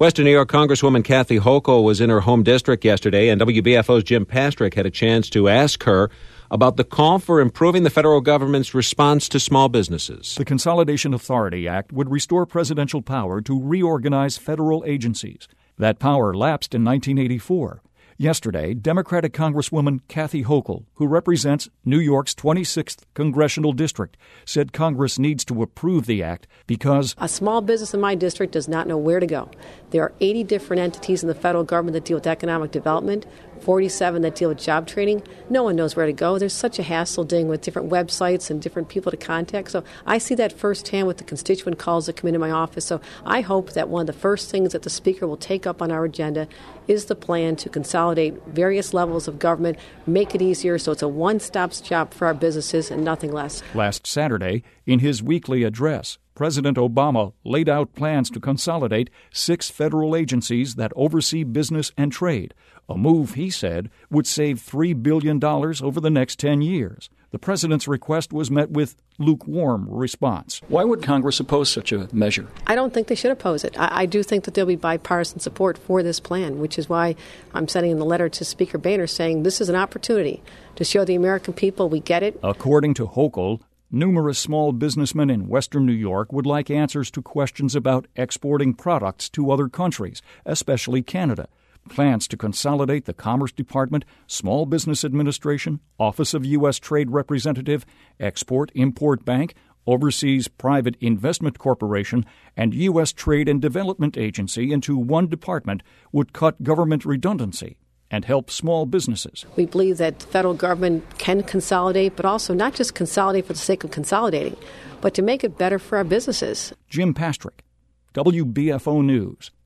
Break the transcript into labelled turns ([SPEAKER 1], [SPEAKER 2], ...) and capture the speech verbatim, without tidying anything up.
[SPEAKER 1] Western New York Congresswoman Kathy Hochul was in her home district yesterday, and W B F O's Jim Pastrick had a chance to ask her about the call for improving the federal government's response to small businesses.
[SPEAKER 2] The Consolidation Authority Act would restore presidential power to reorganize federal agencies. That power lapsed in nineteen eighty-four. Yesterday, Democratic Congresswoman Kathy Hochul, who represents New York's twenty-sixth Congressional District, said Congress needs to approve the act because
[SPEAKER 3] a small business in my district does not know where to go. There are eighty different entities in the federal government that deal with economic development, forty-seven that deal with job training. No one knows where to go. There's such a hassle dealing with different websites and different people to contact. So I see that firsthand with the constituent calls that come into my office. So I hope that one of the first things that the Speaker will take up on our agenda is the plan to consolidate various levels of government, make it easier so it's a one-stop shop for our businesses and nothing less.
[SPEAKER 2] Last Saturday, in his weekly address, President Obama laid out plans to consolidate six federal agencies that oversee business and trade, a move, he said, would save three billion dollars over the next ten years. The president's request was met with lukewarm response. Why would Congress oppose such a measure?
[SPEAKER 3] I don't think they should oppose it. I, I do think that there'll be bipartisan support for this plan, which is why I'm sending in the letter to Speaker Boehner saying this is an opportunity to show the American people we get it.
[SPEAKER 2] According to Hochul, numerous small businessmen in western New York would like answers to questions about exporting products to other countries, especially Canada. Plans to consolidate the Commerce Department, Small Business Administration, Office of U S Trade Representative, Export-Import Bank, Overseas Private Investment Corporation, and U S Trade and Development Agency into one department would cut government redundancy and help small businesses.
[SPEAKER 3] We believe that the federal government can consolidate, but also not just consolidate for the sake of consolidating, but to make it better for our businesses.
[SPEAKER 2] Jim Pastrick, W B F O News.